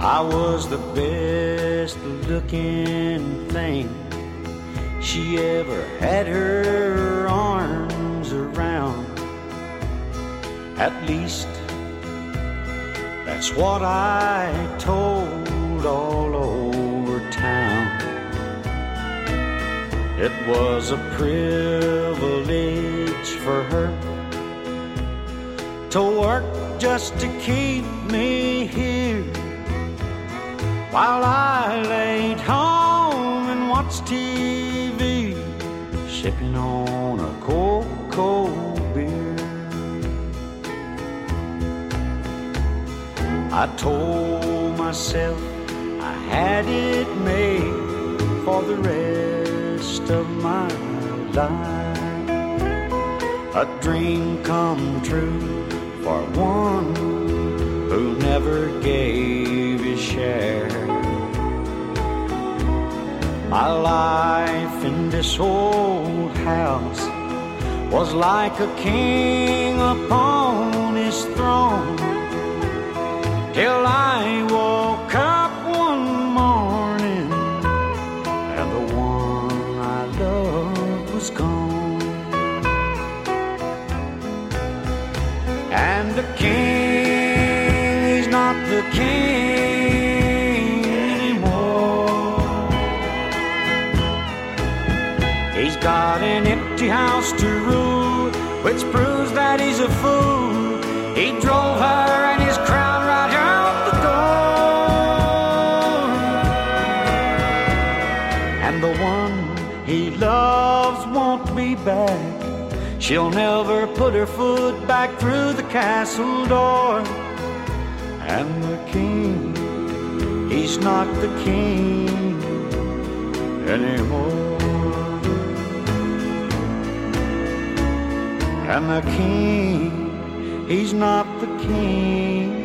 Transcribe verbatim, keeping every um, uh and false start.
I was the best looking thing she ever had her arms around. At least that's what I told all over town. It was a privilege for her to work just to keep me here, while I laid home and watched T V, sipping on a cold, cold beer. I told myself I had it made for the rest of my life, a dream come true for one who never gave his share. My life in this old house was like a king upon his throne, till I woke up one morning and the one I loved was gone. And the king, he's not the king anymore. He's got an empty house to rule, which proves that he's a fool. He drove her and his crown right out the door. And the one he loves won't be back. She'll never put her foot back through the castle door. And the king, he's not the king anymore. And the king, he's not the king